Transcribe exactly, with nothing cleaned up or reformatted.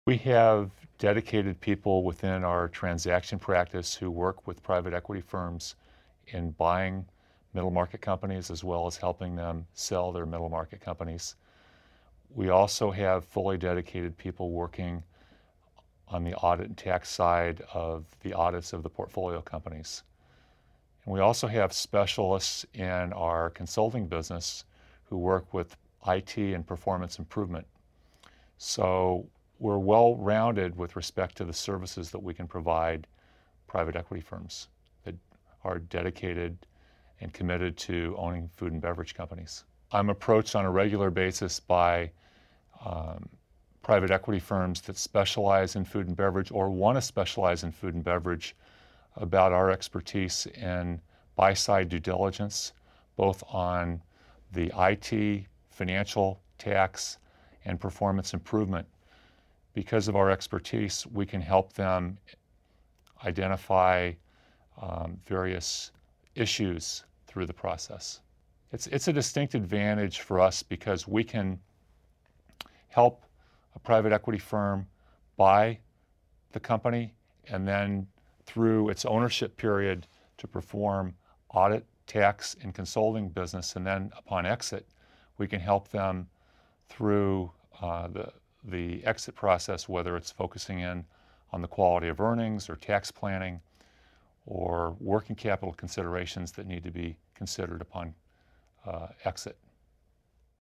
We have dedicated people within our transaction practice who work with private equity firms in buying middle market companies as well as helping them sell their middle market companies. We also have fully dedicated people working on the audit and tax side of the audits of the portfolio companies. And we also have specialists in our consulting business who work with I T and performance improvement. So we're well-rounded with respect to the services that we can provide private equity firms that are dedicated and committed to owning food and beverage companies. I'm approached on a regular basis by um, private equity firms that specialize in food and beverage or want to specialize in food and beverage about our expertise in buy-side due diligence, both on the I T, financial, tax, and performance improvement. Because of our expertise, we can help them identify um, various issues through the process. It's, it's a distinct advantage for us because we can help a private equity firm buy the company and then through its ownership period to perform audit, tax, and consulting business, and then upon exit, we can help them through uh, the the exit process, whether it's focusing in on the quality of earnings or tax planning or working capital considerations that need to be considered upon uh, exit.